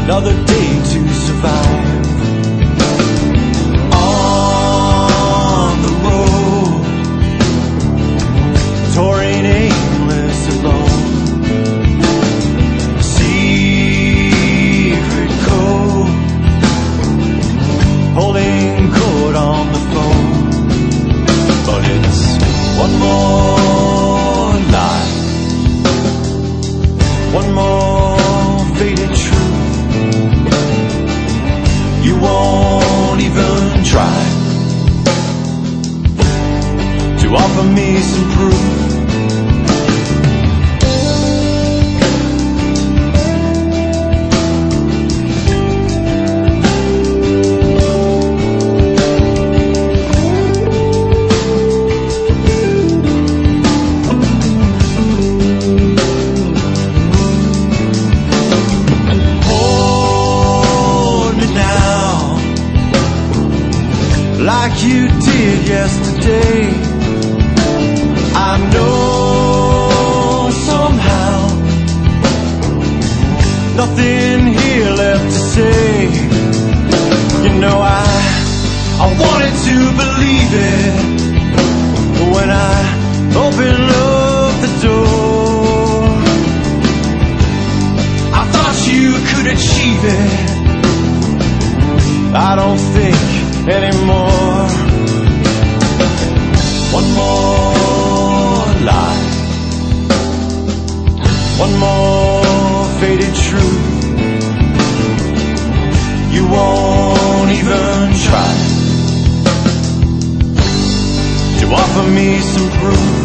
another day to survive. On the road, touring aimless alone. Secret code, holding court on the phone. But it's one more lie, one more faded truth. You won't even try to offer me some proof. Like you did yesterday. I know somehow nothing here left to say. You know I wanted to believe it when I opened up the door. I thought you could achieve it. I don't think anymore. One more lie, one more faded truth. You won't even try to offer me some proof.